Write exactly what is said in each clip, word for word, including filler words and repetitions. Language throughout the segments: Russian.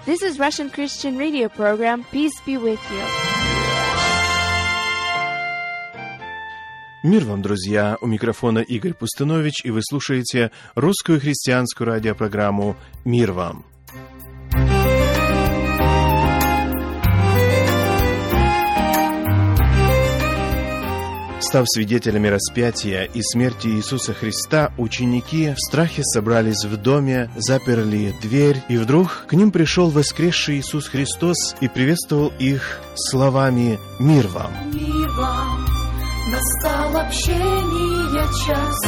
This is Russian Christian Radio program. Peace be with you. Мир вам, друзья! У микрофона Игорь Пустынович, и вы слушаете русскую христианскую радиопрограмму «Мир вам». Став свидетелями распятия и смерти Иисуса Христа, ученики в страхе собрались в доме, заперли дверь, и вдруг к ним пришел воскресший Иисус Христос и приветствовал их словами «Мир вам». Мир вам, настал общение час,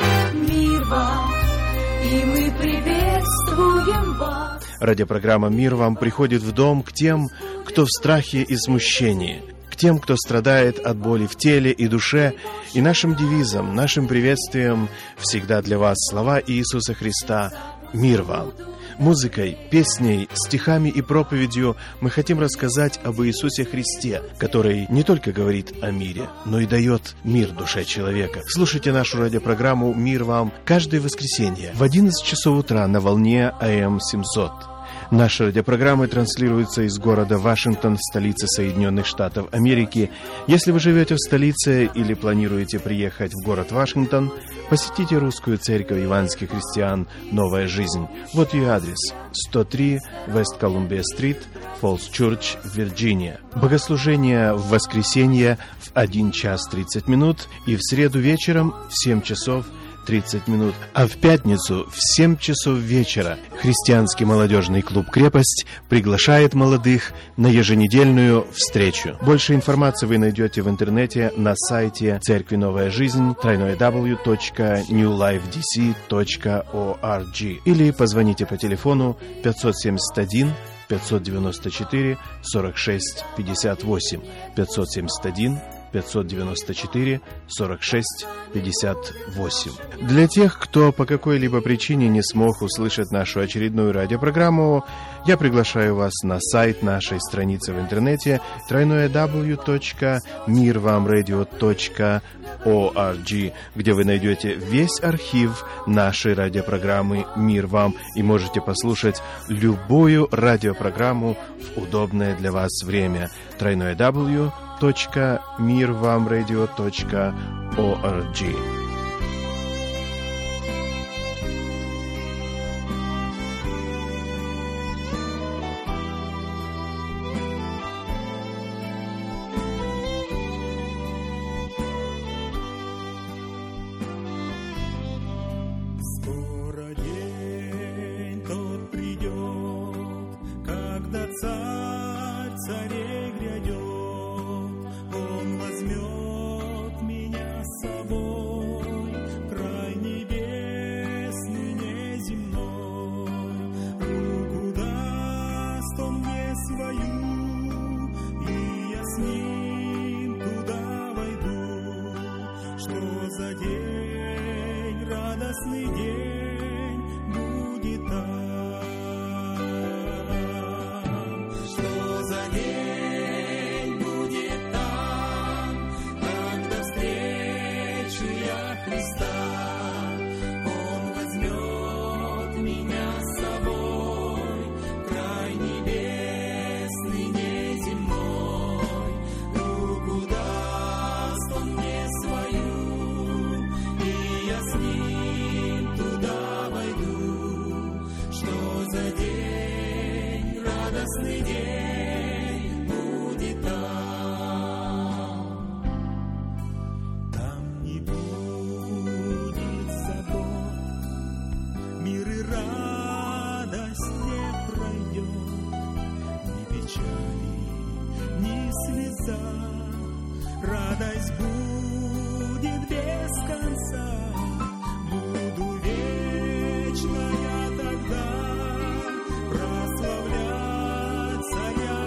мир вам, и мы приветствуем вас. Радиопрограмма «Мир вам» приходит в дом к тем, кто в страхе и смущении, тем, кто страдает от боли в теле и душе, и нашим девизом, нашим приветствием всегда для вас слова Иисуса Христа «Мир вам». Музыкой, песней, стихами и проповедью мы хотим рассказать об Иисусе Христе, который не только говорит о мире, но и дает мир душе человека. Слушайте нашу радиопрограмму «Мир вам» каждое воскресенье в одиннадцать часов утра на волне А М семьсот. Наши радиопрограммы транслируются из города Вашингтон, столицы Соединенных Штатов Америки. Если вы живете в столице или планируете приехать в город Вашингтон, посетите русскую церковь евангельских христиан «Новая жизнь». Вот ее адрес: сто три Вест Колумбия-стрит, Фоллс Чурч, Вирджиния. Богослужение в воскресенье в один час тридцать минут и в среду вечером в семь часов тридцать минут, а в пятницу в семь часов вечера христианский молодежный клуб «Крепость» приглашает молодых на еженедельную встречу. Больше информации вы найдете в интернете на сайте Церкви Новая Жизнь дабл ю дабл ю дабл ю точка нью лайф ди си точка орг или позвоните по телефону пятьсот семьдесят один пятьсот девяносто четыре сорок шесть пятьдесят восемь пятьсот семьдесят один пятьсот девяносто четыре сорок шесть пятьдесят восемь. Для тех, кто по какой-либо причине не смог услышать нашу очередную радиопрограмму, я приглашаю вас на сайт нашей страницы в интернете дабл ю дабл ю дабл ю точка мир вам радио точка орг, где вы найдете весь архив нашей радиопрограммы «Мир вам» и можете послушать любую радиопрограмму в удобное для вас время. дабл ю дабл ю дабл ю точка мир вам радио точка орг. Скоро день тот придет, когда царь царей грядет. Он возьмет меня с собой в край небесный, неземной. Руку даст он мне свою, и я с ним туда войду. Что за день, радостный день будет там? Что за день будет там, когда встречу я Христа? Он возьмет меня с собой в край небесный, неземной. Руку даст он мне свою, и я с ним туда войду. Что за день, радостный день будет там? Там не будет забот, мир и радость не пройдет, ни печали, ни слеза. Радость будет без конца. Буду вечно я тогда прославлять Царя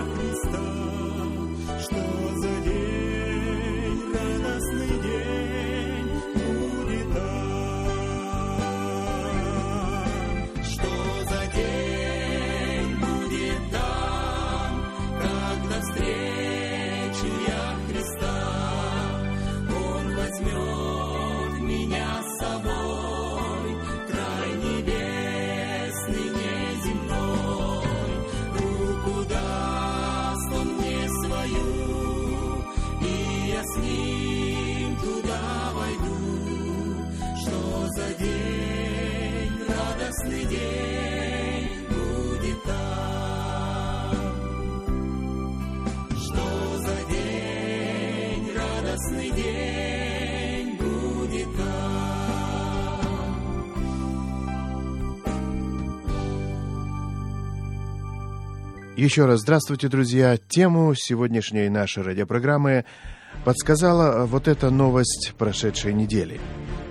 Еще раз здравствуйте, друзья. Тему сегодняшней нашей радиопрограммы подсказала вот эта новость прошедшей недели.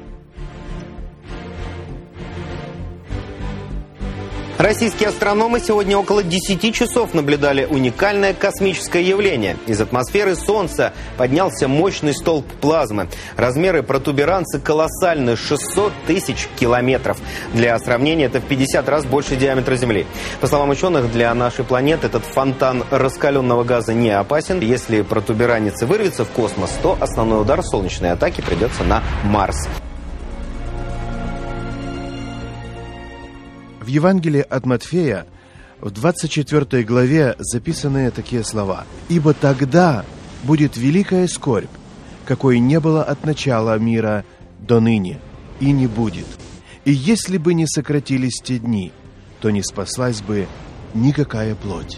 Российские астрономы сегодня около десяти часов наблюдали уникальное космическое явление. Из атмосферы Солнца поднялся мощный столб плазмы. Размеры протуберанца колоссальны – шестьсот тысяч километров. Для сравнения, это в пятьдесят раз больше диаметра Земли. По словам ученых, для нашей планеты этот фонтан раскаленного газа не опасен. Если протуберанец и вырвется в космос, то основной удар солнечной атаки придется на Марс. В Евангелии от Матфея в двадцать четвёртой главе записаны такие слова: «Ибо тогда будет великая скорбь, какой не было от начала мира до ныне, и не будет. И если бы не сократились те дни, то не спаслась бы никакая плоть».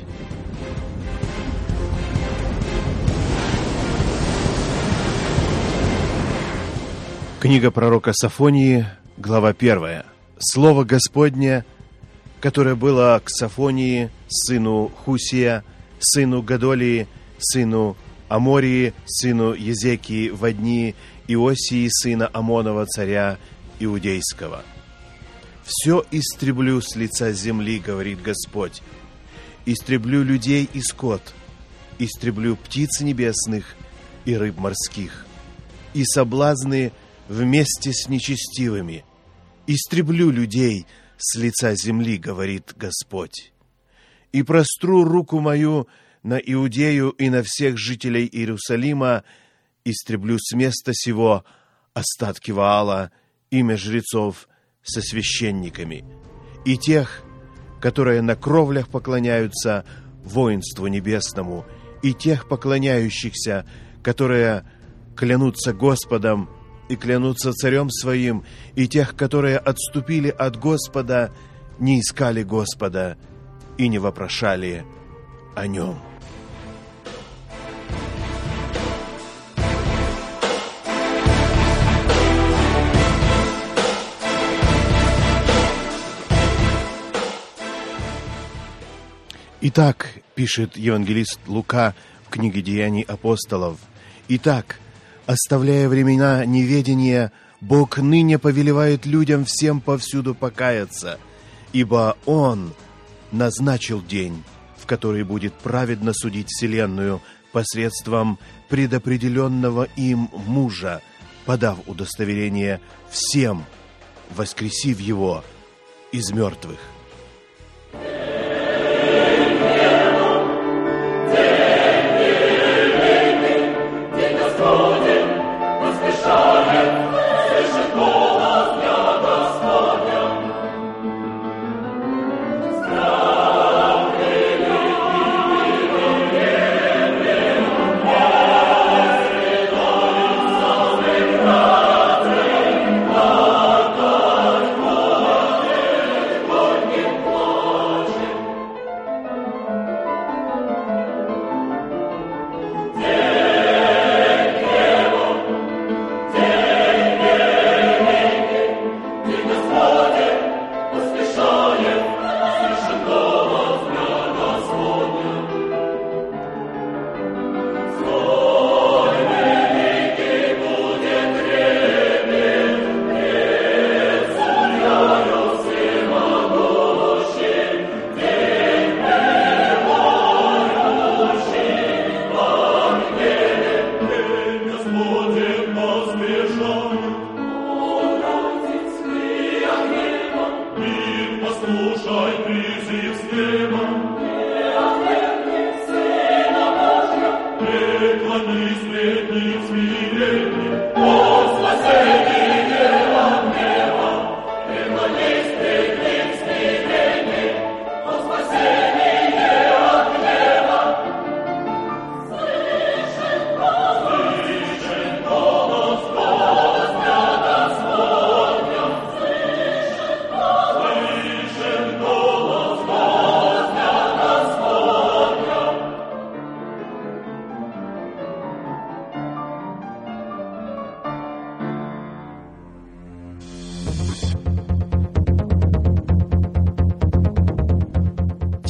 Книга пророка Софонии, глава первая. Слово Господне, которое было к Софонии, сыну Хусия, сыну Гадолии, сыну Амории, сыну Езекии, во дни Иосии, сына Амонова, царя Иудейского. «Все истреблю с лица земли, говорит Господь, истреблю людей и скот, истреблю птиц небесных и рыб морских, и соблазны вместе с нечестивыми, истреблю людей с лица земли, говорит Господь, и простру руку мою на Иудею и на всех жителей Иерусалима, истреблю с места сего остатки Ваала, имя жрецов со священниками, и тех, которые на кровлях поклоняются воинству небесному, и тех поклоняющихся, которые клянутся Господом и клянутся царем своим, и тех, которые отступили от Господа, не искали Господа и не вопрошали о нем». «Итак, — пишет евангелист Лука в книге «Деяний апостолов», — итак, оставляя времена неведения, Бог ныне повелевает людям всем повсюду покаяться, ибо Он назначил день, в который будет праведно судить вселенную посредством предопределенного им мужа, подав удостоверение всем, воскресив его из мертвых».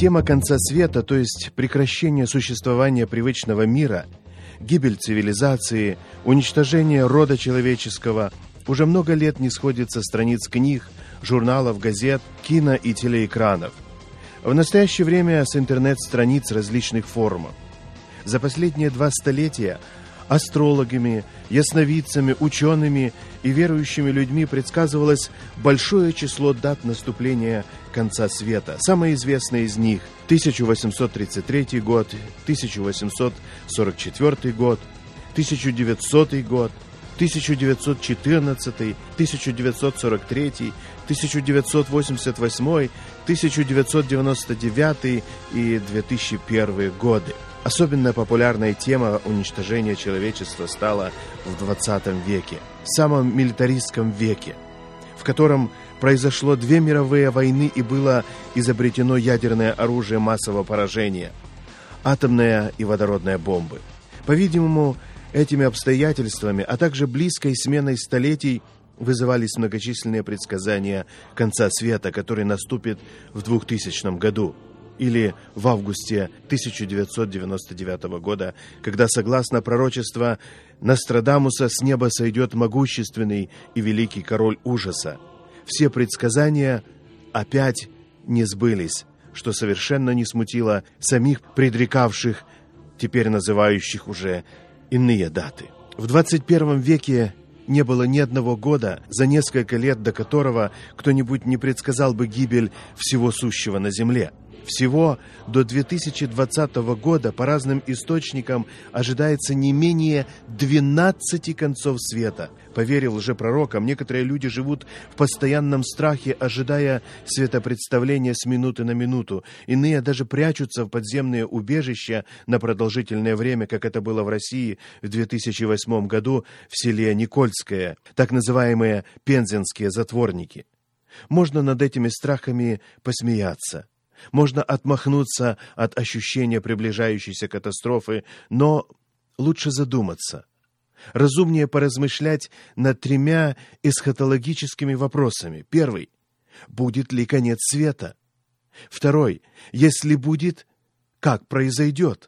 Тема конца света, то есть прекращение существования привычного мира, гибель цивилизации, уничтожение рода человеческого уже много лет не сходит со страниц книг, журналов, газет, кино и телеэкранов. В настоящее время с интернет-страниц различных форумов. За последние два столетия астрологами, ясновидцами, учеными и верующими людьми предсказывалось большое число дат наступления конца света. Самые известные из них – тысяча восемьсот тридцать третий год, тысяча восемьсот сорок четвёртый год, тысяча девятисотый год, тысяча девятьсот четырнадцатый, тысяча девятьсот сорок третий, тысяча девятьсот восемьдесят восьмой, тысяча девятьсот девяносто девятый и две тысячи первый годы. Особенно популярной темой уничтожения человечества стала в двадцатом веке, самом милитаристском веке, в котором произошло две мировые войны и было изобретено ядерное оружие массового поражения, атомная и водородная бомбы. По-видимому, этими обстоятельствами, а также близкой сменой столетий вызывались многочисленные предсказания конца света, который наступит в двухтысячном году. Или в августе тысяча девятьсот девяносто девятого года, когда, согласно пророчеству Нострадамуса, с неба сойдет могущественный и великий король ужаса. Все предсказания опять не сбылись, что совершенно не смутило самих предрекавших, теперь называющих уже иные даты. В двадцать первом веке не было ни одного года, за несколько лет до которого кто-нибудь не предсказал бы гибель всего сущего на земле. Всего до две тысячи двадцатого года по разным источникам ожидается не менее двенадцати концов света. По вере лжепророкам, некоторые люди живут в постоянном страхе, ожидая светопредставления с минуты на минуту. Иные даже прячутся в подземные убежища на продолжительное время, как это было в России в две тысячи восьмом году в селе Никольское, так называемые пензенские затворники. Можно над этими страхами посмеяться. Можно отмахнуться от ощущения приближающейся катастрофы, но лучше задуматься. Разумнее поразмышлять над тремя эсхатологическими вопросами. Первый – будет ли конец света? Второй – если будет, как произойдет?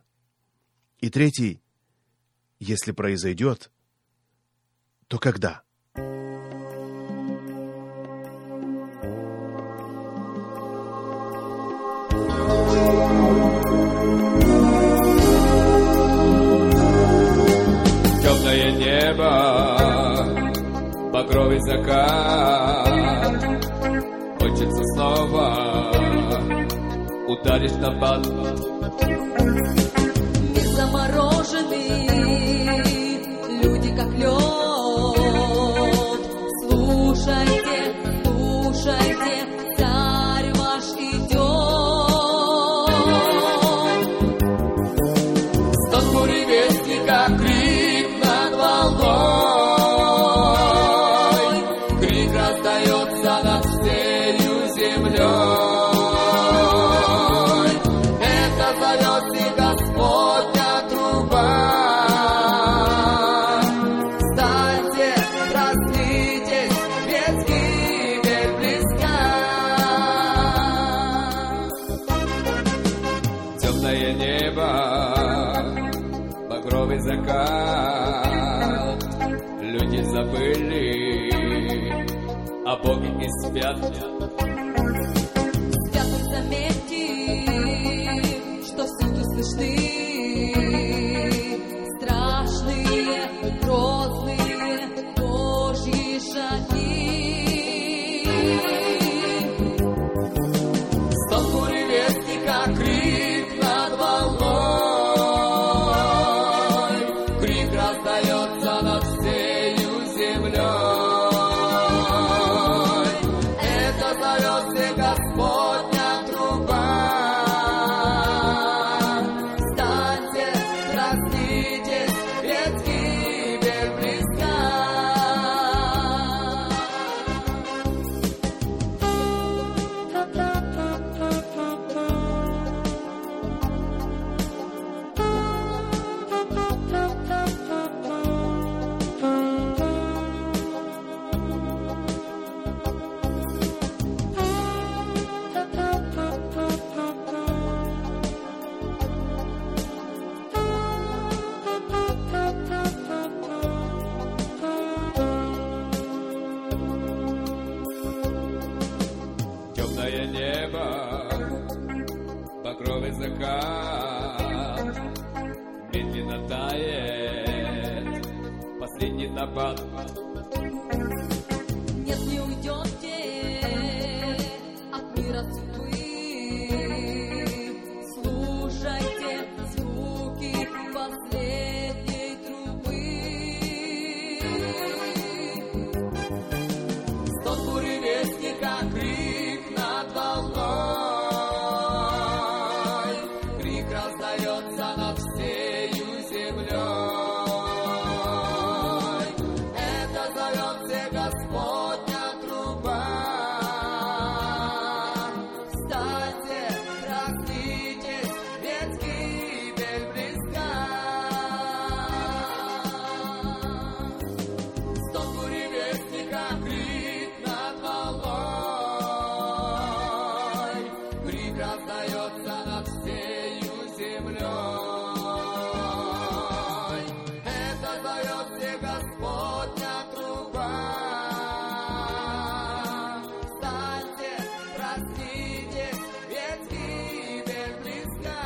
И третий – если произойдет, то когда? Темное небо, багровый закат. Хочется снова ударить в набат. Мир замороженный, люди как лед. Слушайте, слушайте, царь ваш идет. Стон буревестника, крик над волной. Крик раздается над всею землей. Это зовет и Господня труба. Встаньте, проснитесь, ведь гибель близка. Темное небо, багровый закат. Люди забыли, а боги и спят. Спят, заметьте, что всюду слышны страшные, грозные Божьи шаги. Стон буревестника, крик над волной. Крик раздается над всею землей. Это зовет всех кровавый закат медленно тает последний напад. Нет, не уйдете от мира судьбы. Слушайте звуки последней трубы. Стон буревестника, крик над волной, крик раздается над всею землей. Это зовет все Господня труба. Встаньте, проснитесь, ведь гибель близка. Стон буревестника, крик над волной, крик раздается над всею землей. Это зовет все Господня труба. Встаньте, проснитесь, ведь гибель близка.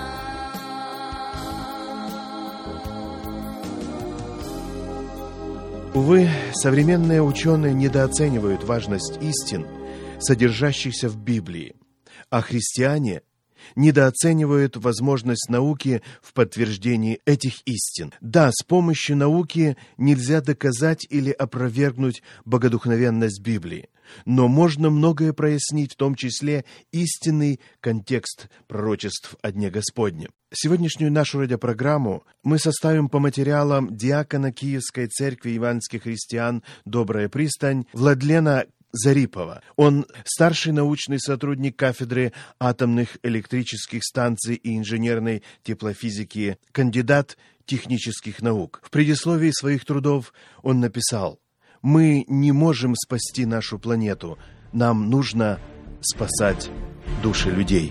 Увы, современные ученые недооценивают важность истин, содержащихся в Библии, а христиане недооценивают возможность науки в подтверждении этих истин. Да, с помощью науки нельзя доказать или опровергнуть богодухновенность Библии, но можно многое прояснить, в том числе истинный контекст пророчеств о Дне Господнем. Сегодняшнюю нашу радиопрограмму мы составим по материалам диакона Киевской церкви евангельских христиан «Добрая пристань» Владлена Зарипова. Он старший научный сотрудник кафедры атомных электрических станций и инженерной теплофизики, кандидат технических наук. В предисловии своих трудов он написал: «Мы не можем спасти нашу планету, нам нужно спасать души людей».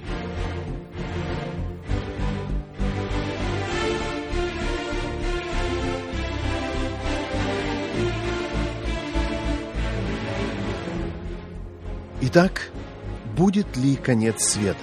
Итак, будет ли конец света?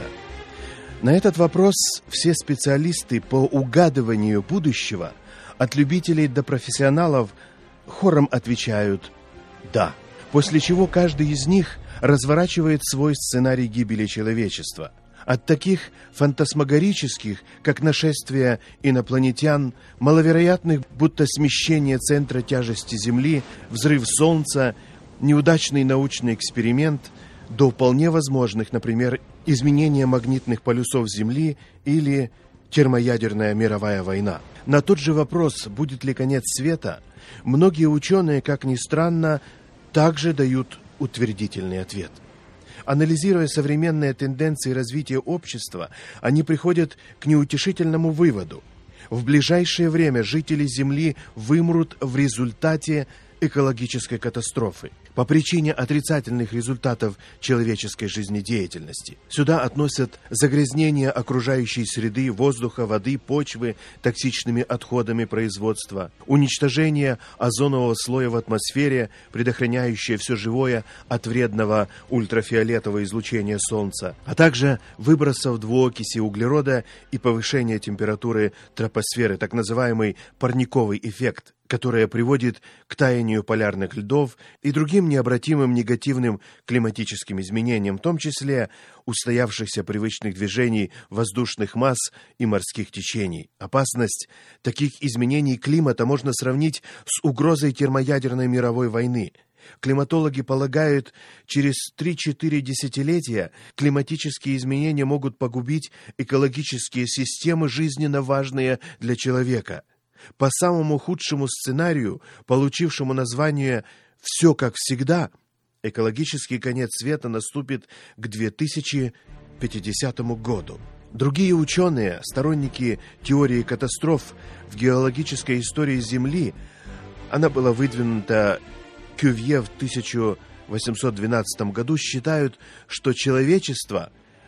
На этот вопрос все специалисты по угадыванию будущего, от любителей до профессионалов, хором отвечают «да», после чего каждый из них разворачивает свой сценарий гибели человечества. От таких фантасмагорических, как нашествие инопланетян, маловероятных, будто смещение центра тяжести Земли, взрыв Солнца, неудачный научный эксперимент, до вполне возможных, например, изменения магнитных полюсов Земли или термоядерная мировая война. На тот же вопрос, будет ли конец света, многие ученые, как ни странно, также дают утвердительный ответ. Анализируя современные тенденции развития общества, они приходят к неутешительному выводу. В ближайшее время жители Земли вымрут в результате экологической катастрофы по причине отрицательных результатов человеческой жизнедеятельности. Сюда относят загрязнение окружающей среды, воздуха, воды, почвы токсичными отходами производства, уничтожение озонового слоя в атмосфере, предохраняющее все живое от вредного ультрафиолетового излучения Солнца, а также выбросов двуокиси углерода и повышение температуры тропосферы, так называемый парниковый эффект, которое приводит к таянию полярных льдов и другим необратимым негативным климатическим изменениям, в том числе устоявшихся привычных движений воздушных масс и морских течений. Опасность таких изменений климата можно сравнить с угрозой термоядерной мировой войны. Климатологи полагают, через три-четыре десятилетия климатические изменения могут погубить экологические системы, жизненно важные для человека. По самому худшему сценарию, получившему название «Все как всегда», экологический конец света наступит к две тысячи пятидесятому году. Другие ученые, сторонники теории катастроф в геологической истории Земли, она была выдвинута Кювье в тысяча восемьсот двенадцатом году, считают, что человечество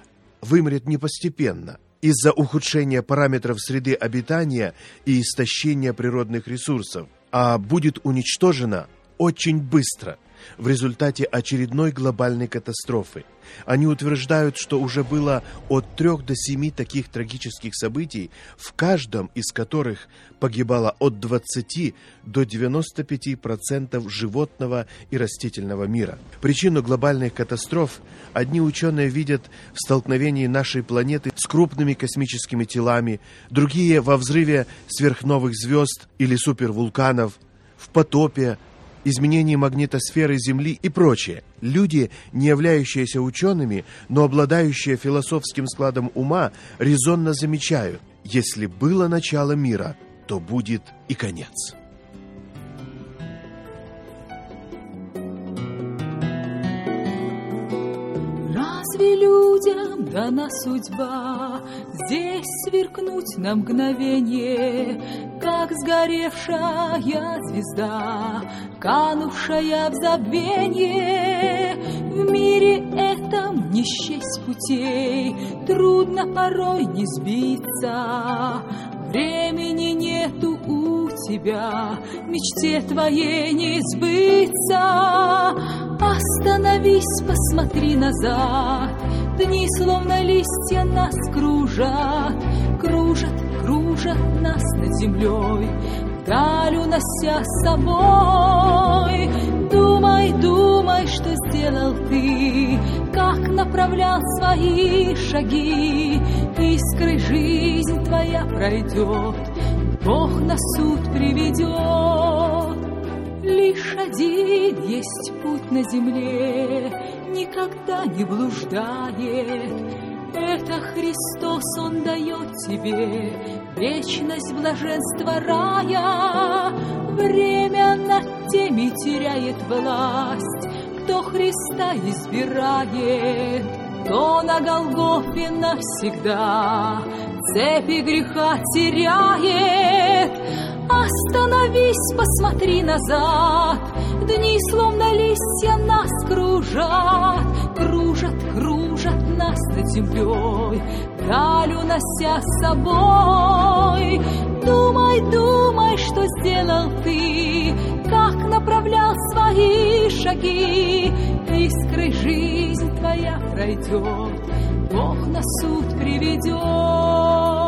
вымрет не постепенно, из-за ухудшения параметров среды обитания и истощения природных ресурсов, а будет уничтожено очень быстро. в результате очередной глобальной катастрофы. Они утверждают, что уже было от трех до семи таких трагических событий, в каждом из которых погибало от двадцати до девяноста пяти процентов животного и растительного мира. Причину глобальных катастроф одни ученые видят в столкновении нашей планеты с крупными космическими телами, другие во взрыве сверхновых звезд или супервулканов, в потопе, изменении магнитосферы Земли и прочее. Люди, не являющиеся учеными, но обладающие философским складом ума, резонно замечают: если было начало мира, то будет и конец. Разве людям дана судьба здесь сверкнуть на мгновение, как сгоревшая звезда, канувшая в забвенье? В мире этом не счесть путей, трудно порой не сбиться. Времени нету у тебя, мечте твоей не сбыться. Остановись, посмотри назад, дни словно листья нас кружат, кружат, кружат нас над землей, вдаль унося с собой. Думай, думай, что сделал ты, как направлял свои шаги. Искрой жизнь твоя пройдет, Бог на суд приведет. Лишь один есть путь на земле, никогда не блуждает. Это Христос, Он дает тебе вечность блаженства рая. Время над теми теряет власть, кто Христа избирает, то на Голгофе навсегда цепи греха теряет. Остановись, посмотри назад, дни словно листья нас кружат, кружат, кружат нас над землей, даль унося с собой. Думай, думай, что сделал ты, как направлял свои шаги. Искрой жизнь твоя пройдет, Бог на суд приведет.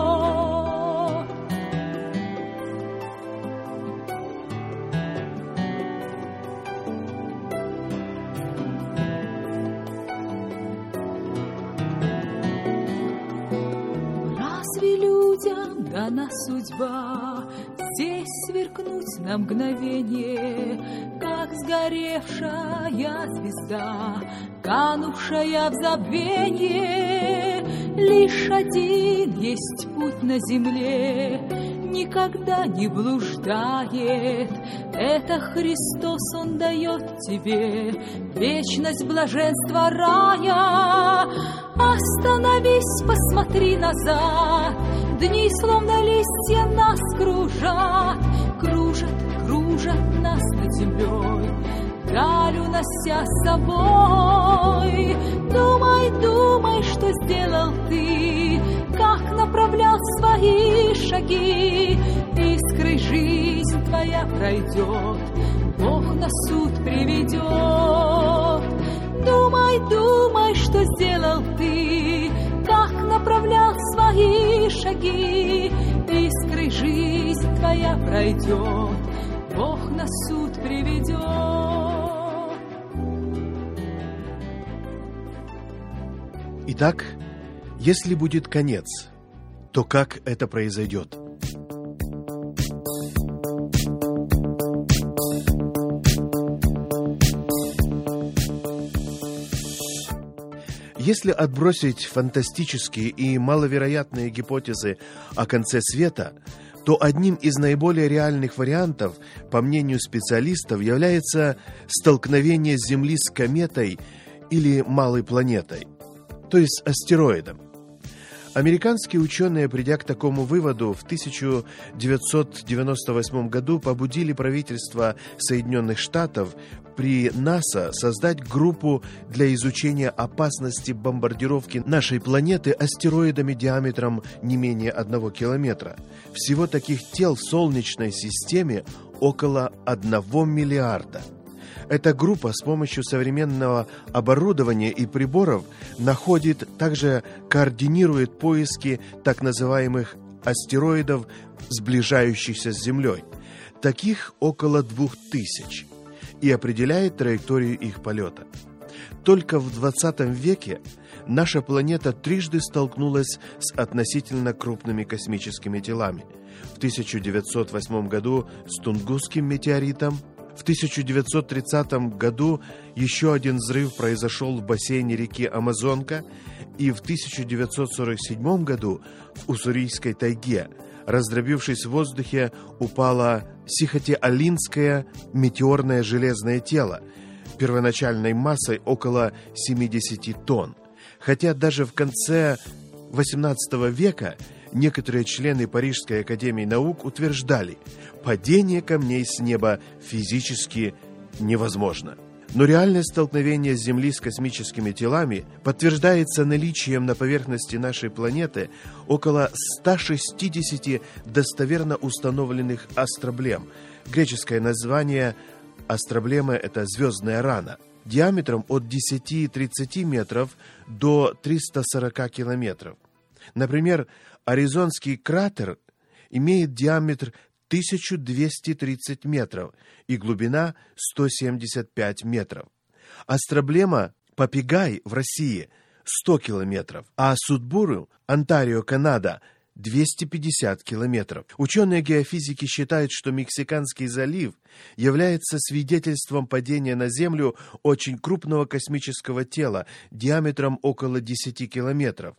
Дана судьба здесь сверкнуть на мгновение, как сгоревшая звезда, канувшая в забвенье. Лишь один есть путь на земле, никогда не блуждает. Это Христос, Он дает тебе вечность блаженства рая. Остановись, посмотри назад, дни словно листья нас кружат, кружат, кружат нас над землей, даль унося с собой. Думай, думай, что сделал ты, как направлял свои шаги. Искрой жизнь твоя пройдет, Бог на суд приведет. Думай, думай, что сделал ты, как направлял свои шаги. Искрой жизнь твоя пройдет, Бог на суд приведет. Итак, если будет конец, то как это произойдет? Если отбросить фантастические и маловероятные гипотезы о конце света, то одним из наиболее реальных вариантов, по мнению специалистов, является столкновение Земли с кометой или малой планетой, то есть астероидом. Американские ученые, придя к такому выводу, в тысяча девятьсот девяносто восьмом году побудили правительство Соединенных Штатов при НАСА создать группу для изучения опасности бомбардировки нашей планеты астероидами диаметром не менее одного километра. Всего таких тел в Солнечной системе около одного миллиарда. Эта группа с помощью современного оборудования и приборов находит, также координирует поиски так называемых астероидов, сближающихся с Землей. Таких около двух тысяч, и определяет траекторию их полета. Только в двадцатом веке наша планета трижды столкнулась с относительно крупными космическими телами. В тысяча девятьсот восьмом году с Тунгусским метеоритом, в тысяча девятьсот тридцатом году еще один взрыв произошел в бассейне реки Амазонка, и в тысяча девятьсот сорок седьмом году в Уссурийской тайге, раздробившись в воздухе, упало Сихотэ-Алинское метеорное железное тело первоначальной массой около семидесяти тонн. Хотя даже в конце восемнадцатого века некоторые члены Парижской академии наук утверждали, падение камней с неба физически невозможно. Но реальное столкновение Земли с космическими телами подтверждается наличием на поверхности нашей планеты около ста шестидесяти достоверно установленных астроблем. Греческое название астроблемы – это звездная рана, диаметром от десяти-тридцати метров до трёхсот сорока километров. Например, Аризонский кратер имеет диаметр тысяча двести тридцать метров и глубина сто семьдесят пять метров. Астроблема Папигай в России сто километров, а Судбуру, Онтарио, Канада, двести пятьдесят километров. Ученые геофизики считают, что Мексиканский залив является свидетельством падения на Землю очень крупного космического тела диаметром около десяти километров.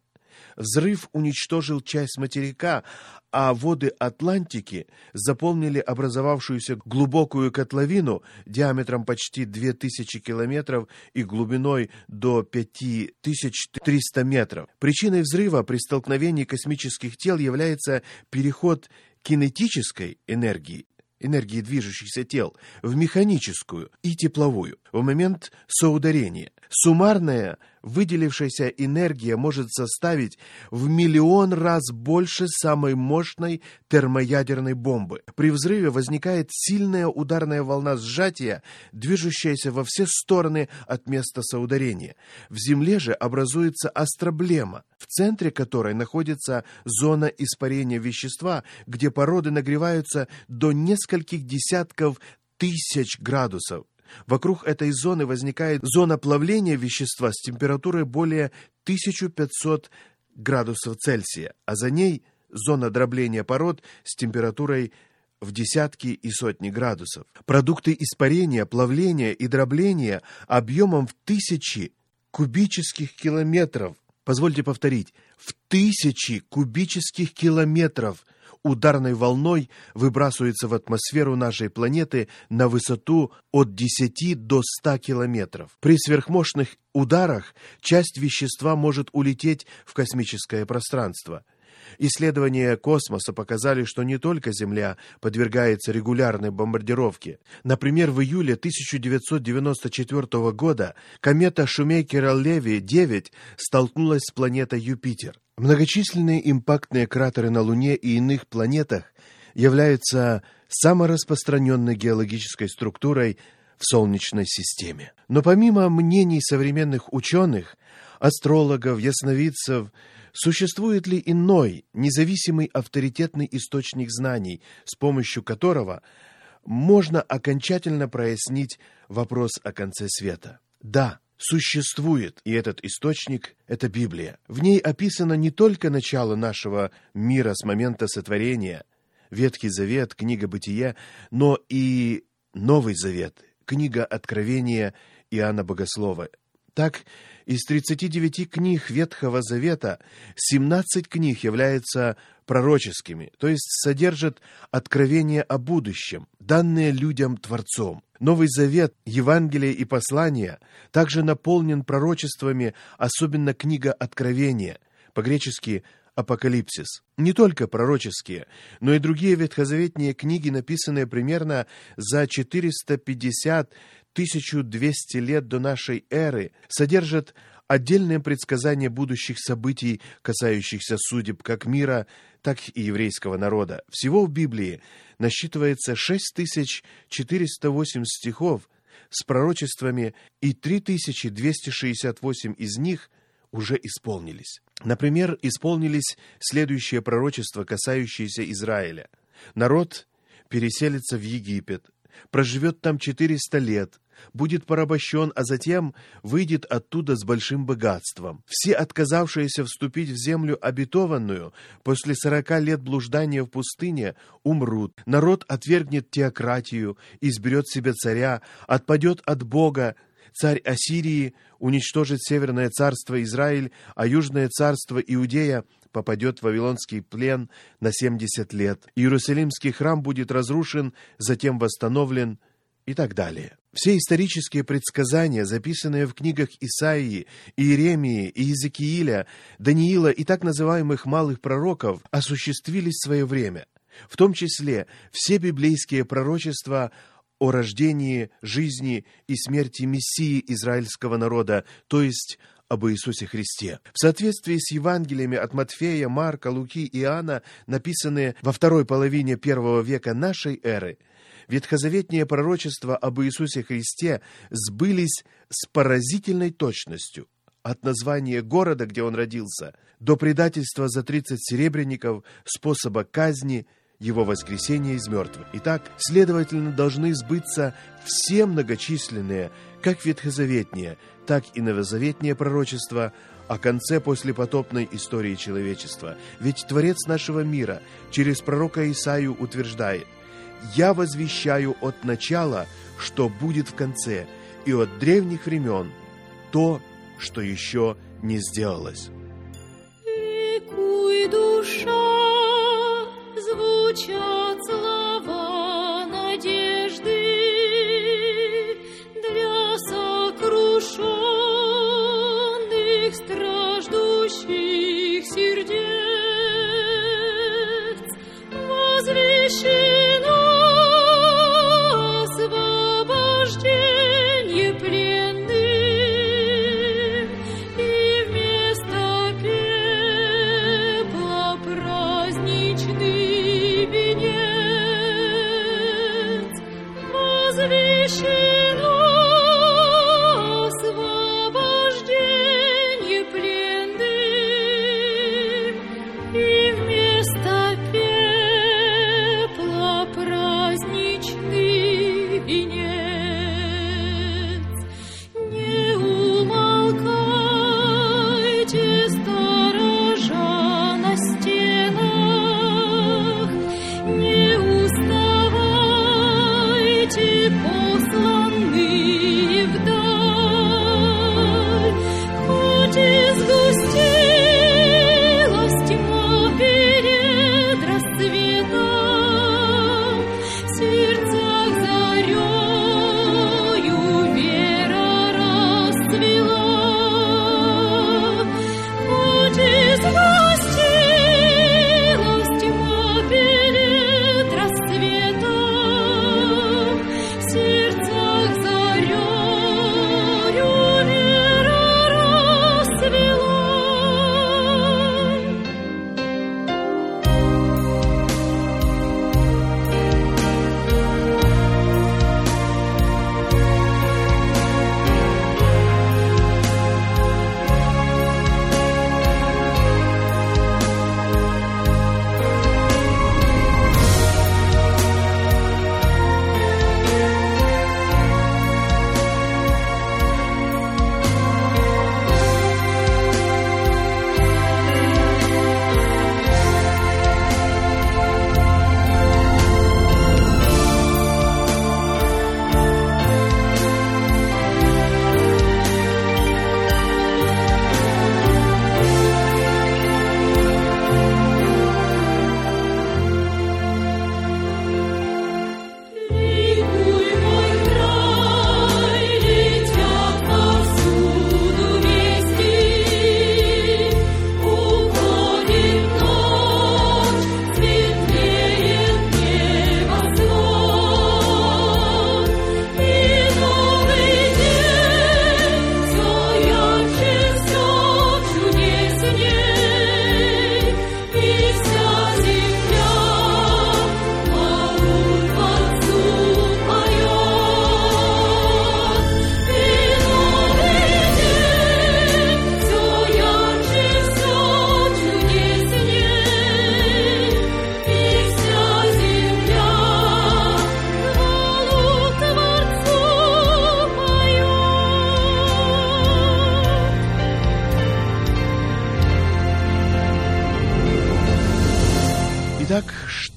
Взрыв уничтожил часть материка, а воды Атлантики заполнили образовавшуюся глубокую котловину диаметром почти две тысячи километров и глубиной до пять тысяч триста метров. Причиной взрыва при столкновении космических тел является переход кинетической энергии, энергии движущихся тел, в механическую и тепловую в момент соударения. Суммарная выделившаяся энергия может составить в миллион раз больше самой мощной термоядерной бомбы. При взрыве возникает сильная ударная волна сжатия, движущаяся во все стороны от места соударения. В Земле же образуется астроблема, в центре которой находится зона испарения вещества, где породы нагреваются до нескольких десятков тысяч градусов. Вокруг этой зоны возникает зона плавления вещества с температурой более тысяча пятьсот градусов Цельсия, а за ней зона дробления пород с температурой в десятки и сотни градусов. Продукты испарения, плавления и дробления объемом в тысячи кубических километров, позвольте повторить, в тысячи кубических километров ударной волной выбрасывается в атмосферу нашей планеты на высоту от десяти до ста километров. При сверхмощных ударах часть вещества может улететь в космическое пространство. Исследования космоса показали, что не только Земля подвергается регулярной бомбардировке. Например, в июле тысяча девятьсот девяносто четвёртого года комета Шумейкера-Леви девять столкнулась с планетой Юпитер. Многочисленные импактные кратеры на Луне и иных планетах являются самой распространенной геологической структурой в Солнечной системе. Но помимо мнений современных ученых, астрологов, ясновидцев, существует ли иной, независимый авторитетный источник знаний, с помощью которого можно окончательно прояснить вопрос о конце света? Да, существует, и этот источник – это Библия. В ней описано не только начало нашего мира с момента сотворения, Ветхий Завет, книга Бытия, но и Новый Завет, книга Откровения Иоанна Богослова. Так, из тридцати девяти книг Ветхого Завета семнадцать книг являются пророческими, то есть содержат откровения о будущем, данные людям Творцом. Новый Завет, Евангелие и послания также наполнен пророчествами, особенно книга Откровения, по-гречески Апокалипсис. Не только пророческие, но и другие ветхозаветные книги, написанные примерно за четыреста пятьдесят - тысячу двести лет до нашей эры, содержат отдельные предсказания будущих событий, касающихся судеб как мира, так и еврейского народа. Всего в Библии насчитывается шесть тысяч четыреста восемь стихов, с пророчествами, и три тысячи двести шестьдесят восемь из них уже исполнились. Например, исполнились следующие пророчества, касающиеся Израиля. Народ переселится в Египет, проживет там четыреста лет, будет порабощен, а затем выйдет оттуда с большим богатством. Все отказавшиеся вступить в землю обетованную после сорока лет блуждания в пустыне умрут. Народ отвергнет теократию, изберет себе царя, отпадет от Бога. Царь Ассирии уничтожит северное царство Израиль, а южное царство Иудея попадет в вавилонский плен на семьдесят лет. Иерусалимский храм будет разрушен, затем восстановлен и так далее. Все исторические предсказания, записанные в книгах Исаии, Иеремии, Иезекииля, Даниила и так называемых малых пророков, осуществились в свое время. В том числе все библейские пророчества о рождении, жизни и смерти Мессии израильского народа, то есть об Иисусе Христе. В соответствии с Евангелиями от Матфея, Марка, Луки и Иоанна, написанные во второй половине первого века нашей эры, ветхозаветные пророчества об Иисусе Христе сбылись с поразительной точностью. От названия города, где он родился, до предательства за тридцать серебряников, способа казни, его воскресения из мертвых. Итак, следовательно, должны сбыться все многочисленные, как ветхозаветные, так и новозаветные пророчества о конце послепотопной истории человечества. Ведь Творец нашего мира через пророка Исаию утверждает: «Я возвещаю от начала, что будет в конце, и от древних времен то, что еще не сделалось». Ликуй, душа, звучат слова надежды для сокрушенных, страждущих сердец. Возвещено освобождение пленных, и вместо пепла праздничный венец.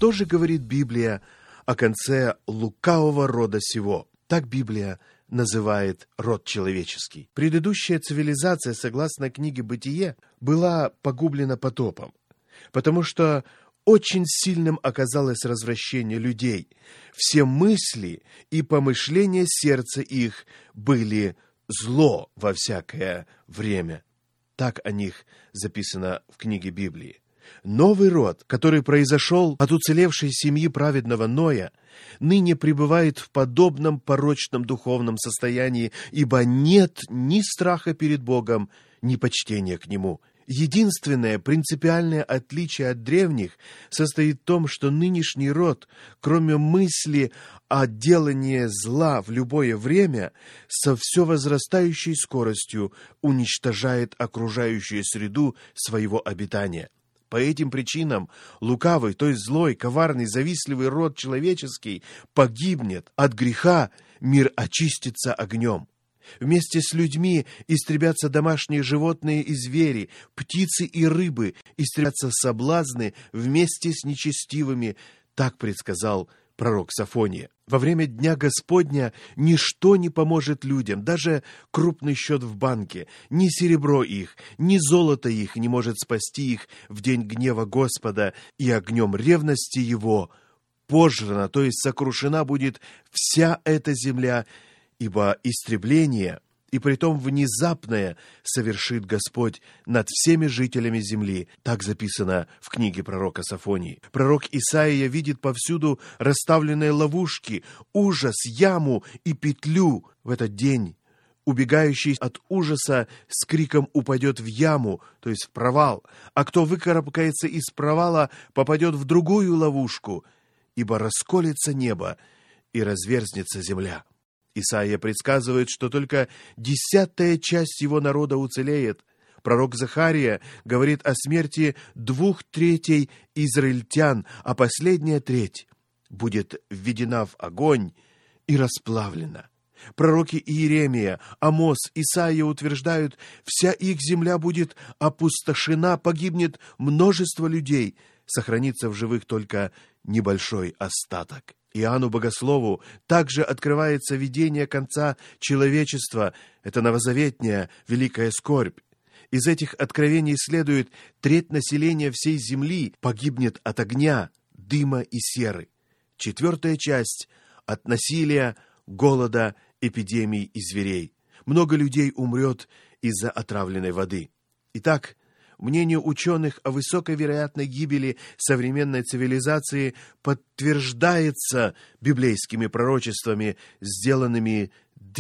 что же говорит Библия о конце лукавого рода сего? Так Библия называет род человеческий. Предыдущая цивилизация, согласно книге «Бытие», была погублена потопом, потому что очень сильным оказалось развращение людей. Все мысли и помышления сердца их были зло во всякое время. Так о них записано в книге Библии. Новый род, который произошел от уцелевшей семьи праведного Ноя, ныне пребывает в подобном порочном духовном состоянии, ибо нет ни страха перед Богом, ни почтения к Нему. Единственное принципиальное отличие от древних состоит в том, что нынешний род, кроме мысли о делании зла в любое время, со все возрастающей скоростью уничтожает окружающую среду своего обитания. По этим причинам лукавый, то есть злой, коварный, завистливый род человеческий погибнет. От греха мир очистится огнем. Вместе с людьми истребятся домашние животные и звери, птицы и рыбы, истребятся соблазны вместе с нечестивыми. Так предсказал пророк Софония. Во время Дня Господня ничто не поможет людям, даже крупный счет в банке, ни серебро их, ни золото их не может спасти их в день гнева Господа, и огнем ревности Его пожрана, то есть сокрушена будет вся эта земля, ибо истребление, и притом внезапное, совершит Господь над всеми жителями земли. Так записано в книге пророка Софонии. Пророк Исаия видит повсюду расставленные ловушки, ужас, яму и петлю. В этот день убегающий от ужаса с криком упадет в яму, то есть в провал, а кто выкарабкается из провала, попадет в другую ловушку, ибо расколется небо и разверзнется земля. Исаия предсказывает, что только десятая часть его народа уцелеет. Пророк Захария говорит о смерти двух третей израильтян, а последняя треть будет введена в огонь и расплавлена. Пророки Иеремия, Амос, Исаия утверждают, вся их земля будет опустошена, погибнет множество людей, сохранится в живых только небольшой остаток. Иоанну Богослову также открывается видение конца человечества, это новозаветняя великая скорбь. Из этих откровений следует, треть населения всей земли погибнет от огня, дыма и серы. Четвертая часть — от насилия, голода, эпидемий и зверей. Много людей умрет из-за отравленной воды. Итак, мнение ученых о высокой вероятной гибели современной цивилизации подтверждается библейскими пророчествами, сделанными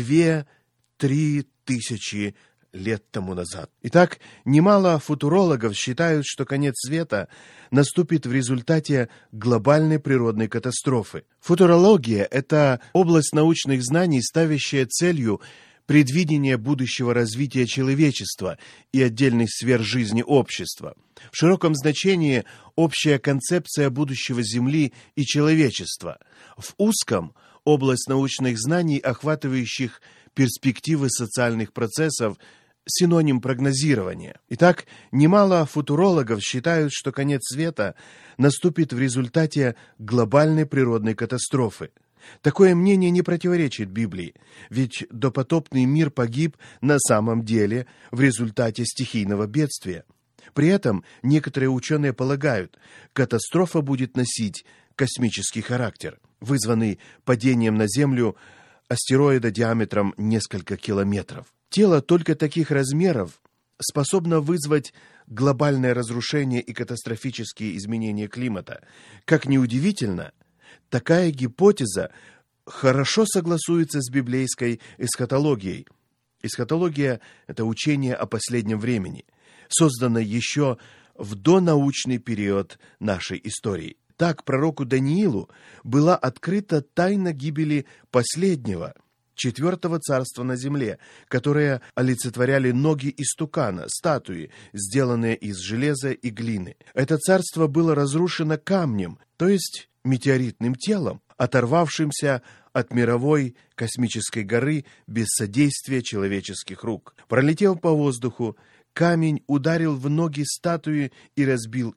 две-три тысячи лет тому назад. Итак, немало футурологов считают, что конец света наступит в результате глобальной природной катастрофы. Футурология — это область научных знаний, ставящая целью предвидение будущего развития человечества и отдельных сфер жизни общества. В широком значении общая концепция будущего Земли и человечества. В узком – область научных знаний, охватывающих перспективы социальных процессов, синоним прогнозирования. Итак, немало футурологов считают, что конец света наступит в результате глобальной природной катастрофы. Такое мнение не противоречит Библии, ведь допотопный мир погиб на самом деле в результате стихийного бедствия. При этом некоторые ученые полагают, катастрофа будет носить космический характер, вызванный падением на Землю астероида диаметром несколько километров. Тело только таких размеров способно вызвать глобальное разрушение и катастрофические изменения климата. Как ни удивительно, такая гипотеза хорошо согласуется с библейской эсхатологией. Эсхатология – это учение о последнем времени, созданное еще в донаучный период нашей истории. Так пророку Даниилу была открыта тайна гибели последнего, четвертого царства на земле, которое олицетворяли ноги истукана, статуи, сделанные из железа и глины. Это царство было разрушено камнем, то есть метеоритным телом, оторвавшимся от мировой космической горы без содействия человеческих рук. Пролетев по воздуху, камень ударил в ноги статуи и разбил их.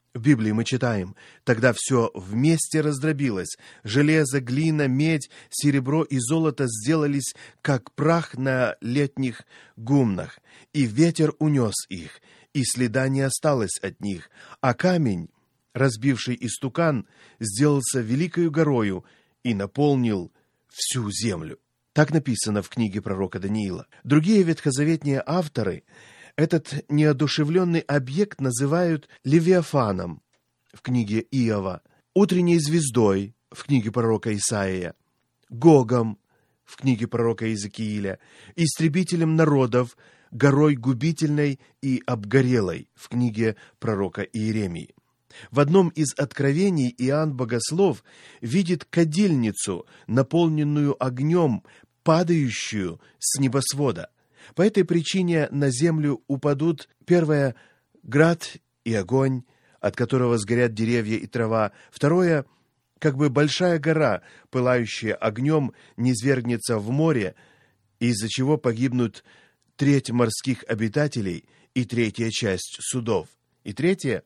В Библии мы читаем: «Тогда все вместе раздробилось. Железо, глина, медь, серебро и золото сделались, как прах на летних гумнах, и ветер унес их, и следа не осталось от них, а камень, разбивший истукан, сделался великою горою и наполнил всю землю». Так написано в книге пророка Даниила. Другие ветхозаветные авторы этот неодушевленный объект называют Левиафаном в книге Иова, утренней звездой в книге пророка Исаия, Гогом в книге пророка Иезекииля, истребителем народов, горой губительной и обгорелой в книге пророка Иеремии. В одном из откровений Иоанн Богослов видит кадильницу, наполненную огнем, падающую с небосвода. По этой причине на землю упадут, первое, град и огонь, от которого сгорят деревья и трава. Второе, как бы большая гора, пылающая огнем, низвергнется в море, из-за чего погибнут треть морских обитателей и третья часть судов. И третье,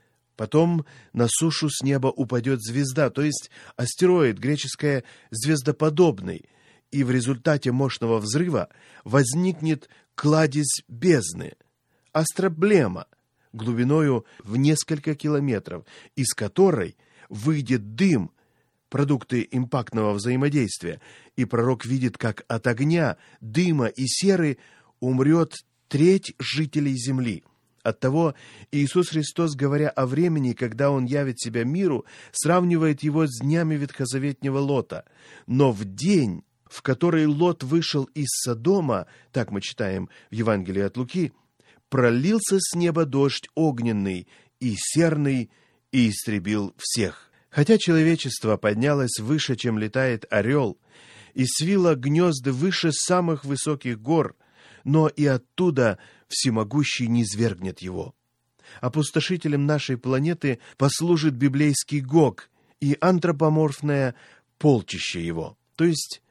потом на сушу с неба упадет звезда, то есть астероид, греческое «звездоподобный», и в результате мощного взрыва возникнет кладезь бездны, астроблема, глубиною в несколько километров, из которой выйдет дым, продукты импактного взаимодействия, и пророк видит, как от огня, дыма и серы умрет треть жителей земли. Оттого Иисус Христос, говоря о времени, когда Он явит себя миру, сравнивает его с днями ветхозаветнего Лота. Но в день, в который Лот вышел из Содома, так мы читаем в Евангелии от Луки, пролился с неба дождь огненный и серный, и истребил всех. Хотя человечество поднялось выше, чем летает орел, и свило гнезда выше самых высоких гор, но и оттуда всемогущий низвергнет его. Опустошителем нашей планеты послужит библейский Гог и антропоморфное полчище его, то есть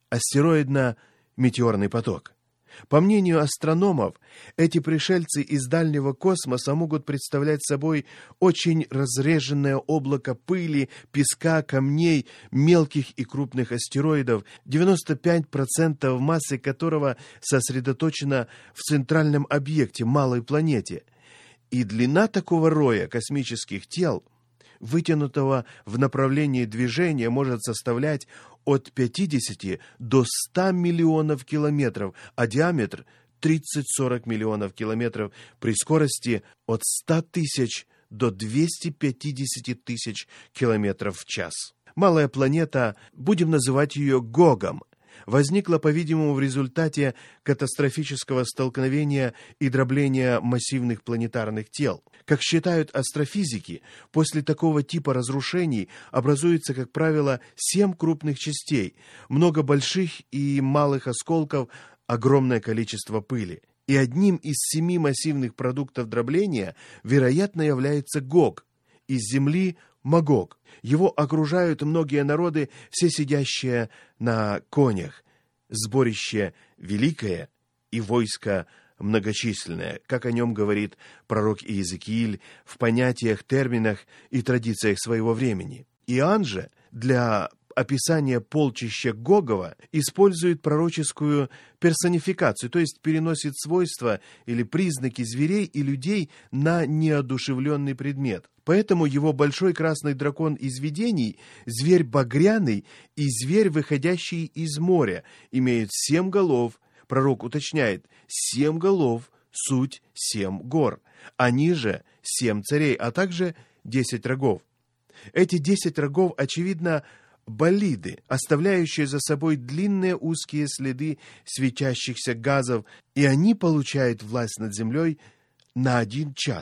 астероидно-метеорный поток. По мнению астрономов, эти пришельцы из дальнего космоса могут представлять собой очень разреженное облако пыли, песка, камней, мелких и крупных астероидов, девяносто пять процентов массы которого сосредоточена в центральном объекте, малой планете. И длина такого роя космических тел, вытянутого в направлении движения, может составлять от пятидесяти до ста миллионов километров, а диаметр тридцать-сорок миллионов километров при скорости от ста тысяч до двухсот пятидесяти тысяч километров в час. Малая планета, будем называть ее Гогом, возникла, по-видимому, в результате катастрофического столкновения и дробления массивных планетарных тел. Как считают астрофизики, после такого типа разрушений образуется, как правило, семь крупных частей, много больших и малых осколков, огромное количество пыли. И одним из семи массивных продуктов дробления, вероятно, является Гог, из Земли Магог. Его окружают многие народы, все сидящие на конях. Сборище великое и войско многочисленное, как о нем говорит пророк Иезекииль в понятиях, терминах и традициях своего времени. Иоанн же для описания полчища Гогова использует пророческую персонификацию, то есть переносит свойства или признаки зверей и людей на неодушевленный предмет. Поэтому его большой красный дракон из видений, зверь багряный и зверь, выходящий из моря, имеют семь голов. Пророк уточняет: семь голов, суть семь гор. Они же семь царей, а также десять рогов. Эти десять рогов, очевидно, болиды, оставляющие за собой длинные узкие следы светящихся газов, и они получают власть над землей на один час.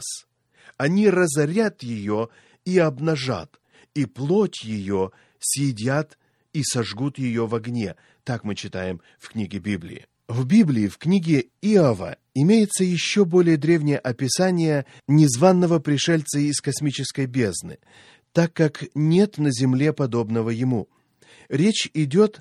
Они разорят ее и обнажат, и плоть ее съедят и сожгут ее в огне. Так мы читаем в книге Библии. В Библии, в книге Иова, имеется еще более древнее описание незваного пришельца из космической бездны, так как нет на земле подобного ему. Речь идет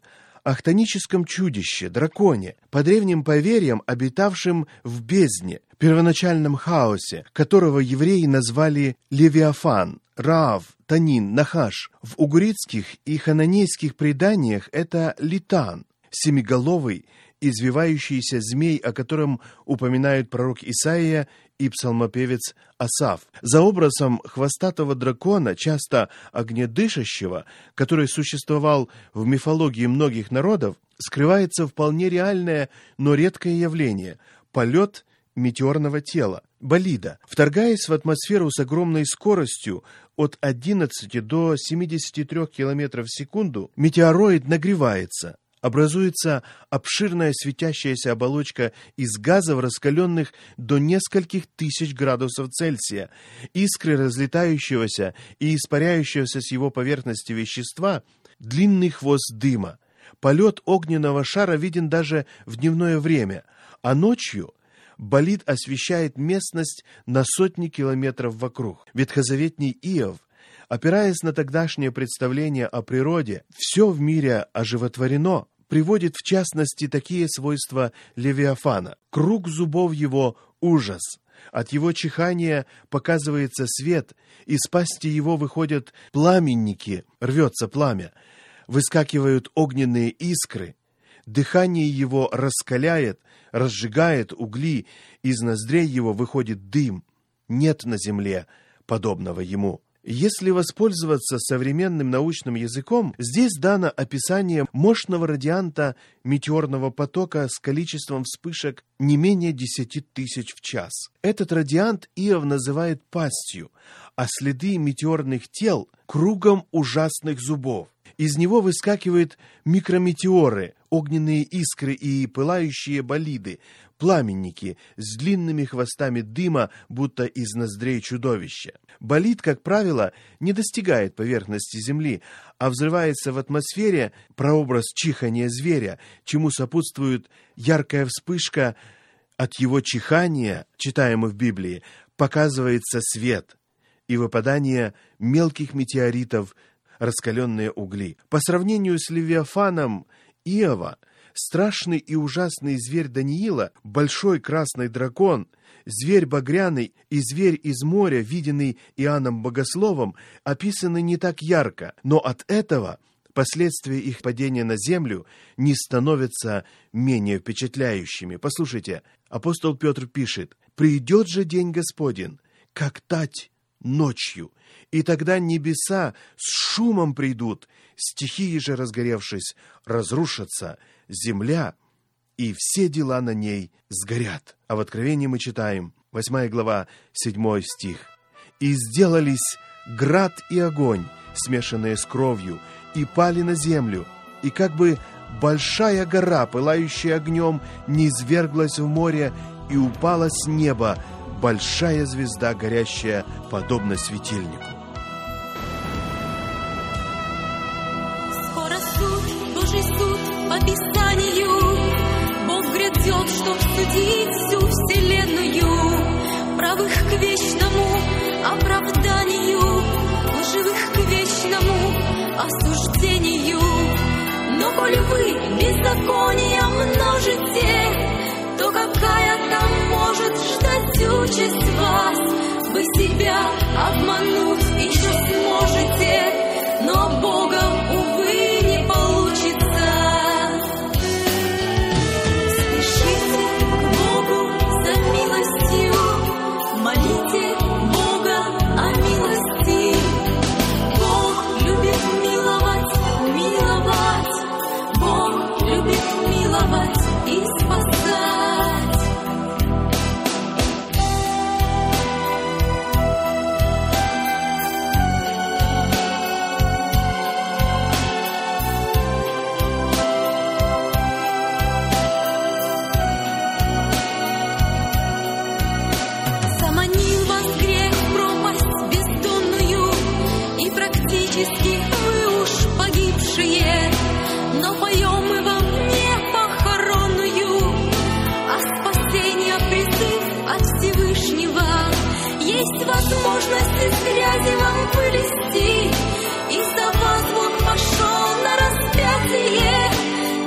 о хтоническом чудище, драконе, по древним поверьям, обитавшем в бездне, первоначальном хаосе, которого евреи назвали Левиафан, Раав, Танин, Нахаш. В угуритских и хананейских преданиях это Литан, семиголовый, извивающийся змей, о котором упоминают пророк Исаия и псалмопевец Асаф. За образом хвостатого дракона, часто огнедышащего, который существовал в мифологии многих народов, скрывается вполне реальное, но редкое явление – полет метеорного тела, болида. Вторгаясь в атмосферу с огромной скоростью от одиннадцати до семидесяти трёх километров в секунду, метеороид нагревается. Образуется обширная светящаяся оболочка из газов, раскаленных до нескольких тысяч градусов Цельсия. Искры разлетающегося и испаряющегося с его поверхности вещества, длинный хвост дыма. Полет огненного шара виден даже в дневное время, а ночью болид освещает местность на сотни километров вокруг. Ветхозаветний Иов, опираясь на тогдашнее представление о природе, все в мире оживотворено, приводит в частности такие свойства Левиафана. Круг зубов его – ужас. От его чихания показывается свет, из пасти его выходят пламенники, рвется пламя, выскакивают огненные искры. Дыхание его раскаляет, разжигает угли, из ноздрей его выходит дым. Нет на земле подобного ему. Если воспользоваться современным научным языком, здесь дано описание мощного радианта метеорного потока с количеством вспышек не менее десяти тысяч в час. Этот радиант Иов называет пастью, а следы метеорных тел – кругом ужасных зубов. Из него выскакивают микрометеоры, огненные искры и пылающие болиды, пламенники с длинными хвостами дыма, будто из ноздрей чудовища. Болид, как правило, не достигает поверхности земли, а взрывается в атмосфере, прообраз чихания зверя, чему сопутствует яркая вспышка. От его чихания, читаемо в Библии, показывается свет и выпадание мелких метеоритов, раскаленные угли. По сравнению с Левиафаном Иова, страшный и ужасный зверь Даниила, большой красный дракон, зверь багряный и зверь из моря, виденный Иоанном Богословом, описаны не так ярко, но от этого последствия их падения на землю не становятся менее впечатляющими. Послушайте, апостол Петр пишет: «Придет же день Господень, как тать ночью, и тогда небеса с шумом придут, стихии же, разгоревшись, разрушатся, земля и все дела на ней сгорят». А в Откровении мы читаем, восьмая глава, седьмой стих: «И сделались град и огонь, смешанные с кровью, и пали на землю, и как бы большая гора, пылающая огнем, низверглась в море, и упала с неба большая звезда, горящая подобно светильнику». Скоро суд, Божий суд по Писанию. Бог грядет, чтоб судить всю вселенную. Правых к вечному оправданию, лживых к вечному осуждению. Но коли вы беззакония множите, то какая там может ждать участь вас? Вы себя обмануть еще сможете, но Бога, увы, не получится. Спешите к Богу за милостью, молите Бога о милости. Бог любит миловать, миловать. Бог любит миловать и спасать. Заманил вас грех в пропасть бездонную, и практически вы уж погибшие, но поем мы вам не похоронную, а спасение призыв от Всевышнего. Есть возможность из грязи вам вылезти, и за вас Бог пошел на распятие.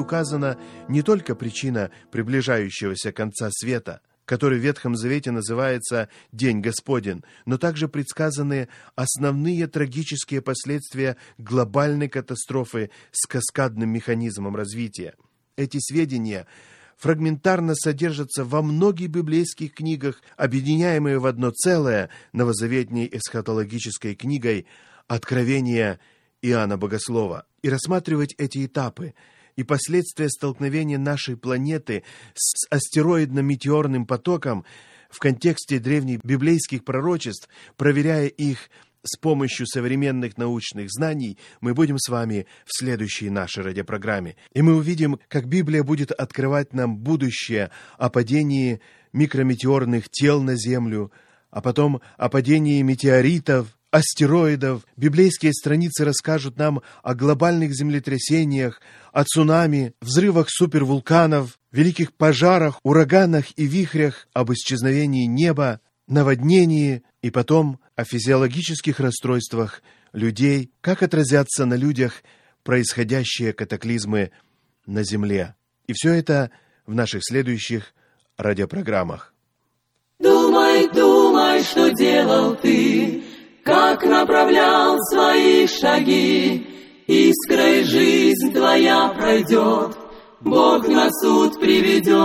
указана не только причина приближающегося конца света, который в Ветхом Завете называется «День Господень», но также предсказаны основные трагические последствия глобальной катастрофы с каскадным механизмом развития. Эти сведения фрагментарно содержатся во многих библейских книгах, объединяемые в одно целое новозаветней эсхатологической книгой «Откровение Иоанна Богослова». И рассматривать эти этапы и последствия столкновения нашей планеты с астероидно-метеорным потоком в контексте древних библейских пророчеств, проверяя их с помощью современных научных знаний, мы будем с вами в следующей нашей радиопрограмме. И мы увидим, как Библия будет открывать нам будущее о падении микрометеорных тел на Землю, а потом о падении метеоритов, астероидов. Библейские страницы расскажут нам о глобальных землетрясениях, о цунами, взрывах супервулканов, великих пожарах, ураганах и вихрях, об исчезновении неба, наводнении и потом о физиологических расстройствах людей, как отразятся на людях происходящие катаклизмы на Земле. И все это в наших следующих радиопрограммах. Думай, думай, что делал ты, как направлял свои шаги, искрой жизнь твоя пройдет, Бог на суд приведет.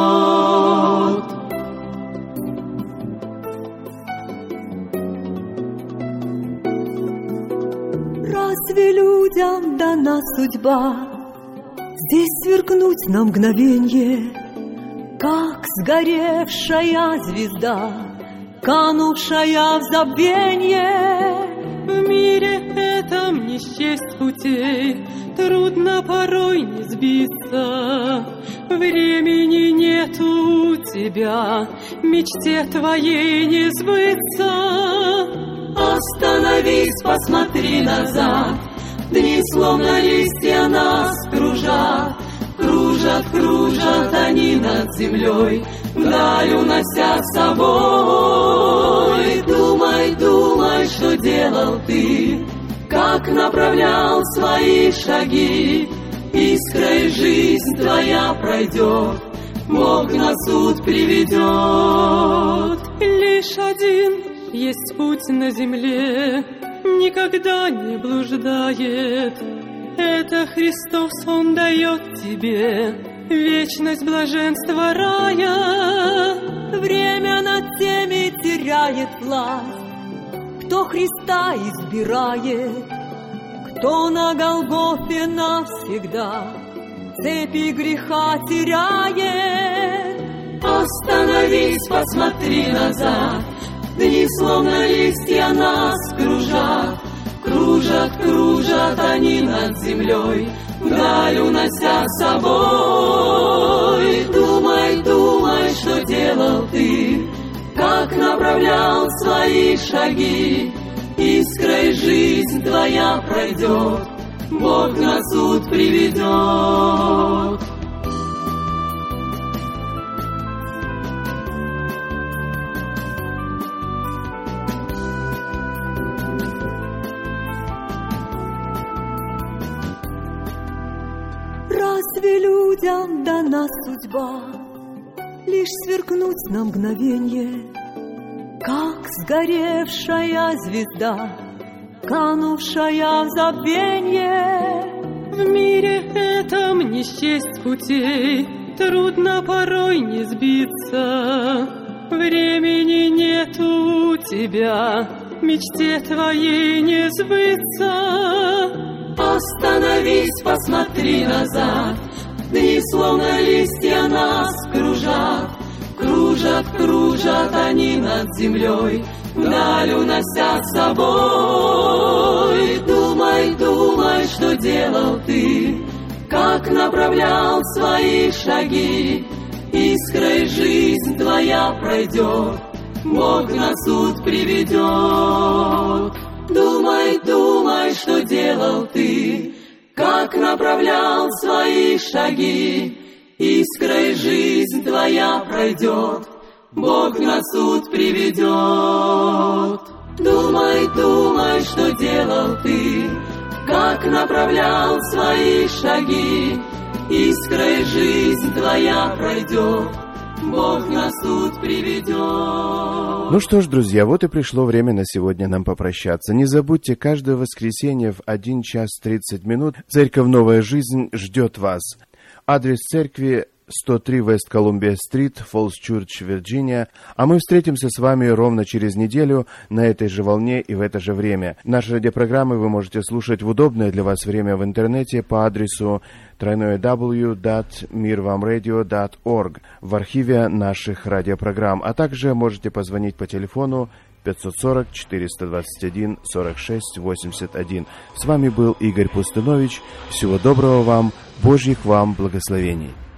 Разве людям дана судьба здесь сверкнуть на мгновенье, как сгоревшая звезда, канувшая в забвенье? В мире этом не счесть путей, трудно порой не сбиться. Времени нету у тебя, мечте твоей не сбыться. Остановись, посмотри назад, дни словно листья нас кружат. Кружат, кружат они над землей, вдаль унося с собой. Думай, думай, что делал ты, как направлял свои шаги, искрой жизнь твоя пройдет, Бог на суд приведет. Лишь один есть путь на земле, никогда не блуждает. Это Христос, Он дает тебе вечность блаженства рая. Время над теми теряет власть, кто Христа избирает, кто на Голгофе навсегда цепи греха теряет. Остановись, посмотри назад, дни словно листья нас кружат. Кружат, кружат они над землей, вдаль унося с собой. Думай, думай, что делал ты, как направлял свои шаги, искрой жизнь твоя пройдет, Бог на суд приведет. Разве людям дана судьба лишь сверкнуть на мгновенье, как сгоревшая звезда, канувшая в забвенье? В мире этом не счесть путей, трудно порой не сбиться. Времени нету у тебя, мечте твоей не сбыться. Остановись, посмотри назад, дни словно листья нас кружат. Кружат, кружат они над землей, вдаль унося с собой. Думай, думай, что делал ты, как направлял свои шаги, искрой жизнь твоя пройдет, Бог на суд приведет. Думай, думай, что делал ты, как направлял свои шаги, искрой жизнь твоя пройдет, Бог на суд приведет. Думай, думай, что делал ты, как направлял свои шаги, искрой жизнь твоя пройдет, Бог на суд приведет. Ну что ж, друзья, вот и пришло время на сегодня нам попрощаться. Не забудьте, каждое воскресенье в один час тридцать минут Церковь «Новая жизнь» ждет вас. Адрес церкви сто три Вест Колумбия-стрит, Фоллс Чурч, Вирджиния. А мы встретимся с вами ровно через неделю на этой же волне и в это же время. Наши радиопрограммы вы можете слушать в удобное для вас время в интернете по адресу дабл ю дабл ю дабл ю точка мир вам радио точка орг в архиве наших радиопрограмм. А также можете позвонить по телефону пятьсот сорок четыреста двадцать один сорок шесть восемьдесят один. С вами был Игорь Пустынович. Всего доброго вам, Божьих вам благословений.